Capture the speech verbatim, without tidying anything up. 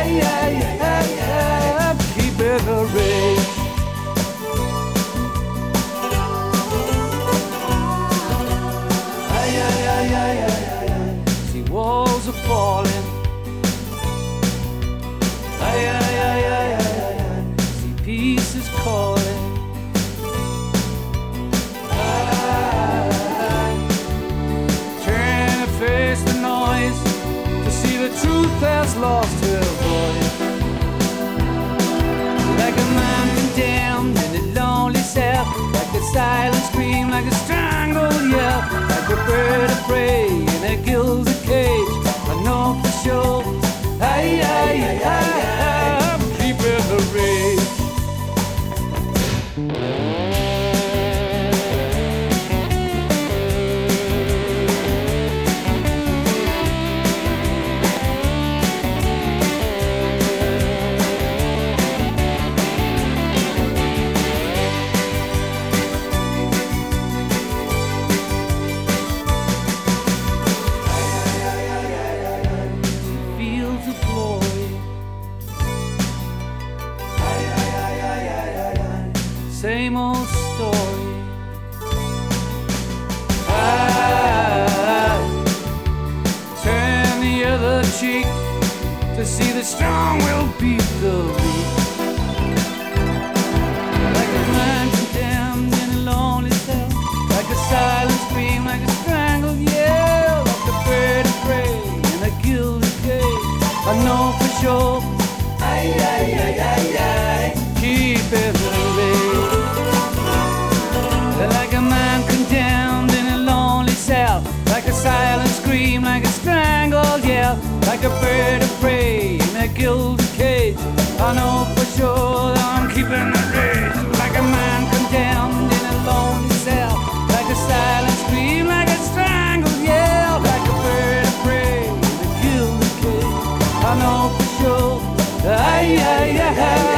Ay, ay, ay, ay, I'm keeping the rage. Ay, ay, ay, ay, ay, ay, ay. See, walls are falling. Ay, ay, ay, ay, ay, ay, ay. See, peace is calling. Face the noise to see the truth has lost her voice. Like a man condemned in a lonely cell, like a silent scream, like a strangled yell, like a bird of prey in a gilded cage. I know for sure, ay, ay, ay, ay, ay, I'm keeping the rage. Same old story. I turn the other cheek to see the strong will beat the weak. Like a man condemned in a lonely cell, like a silent scream, like a strangled yell, like a bird of prey in a gilded cage. I know for sure, ay, ay, ay, ay, ay, keep it away. Like a man condemned in a lonely cell, like a silent scream, like a strangled yell, like a bird of prey in a gilded cage. I know for sure that I'm keeping the rage. Like a man condemned in a lonely cell, like a silent scream, like a strangled yell, like a bird of prey in a gilded cage. I know for sure that I, I, I, I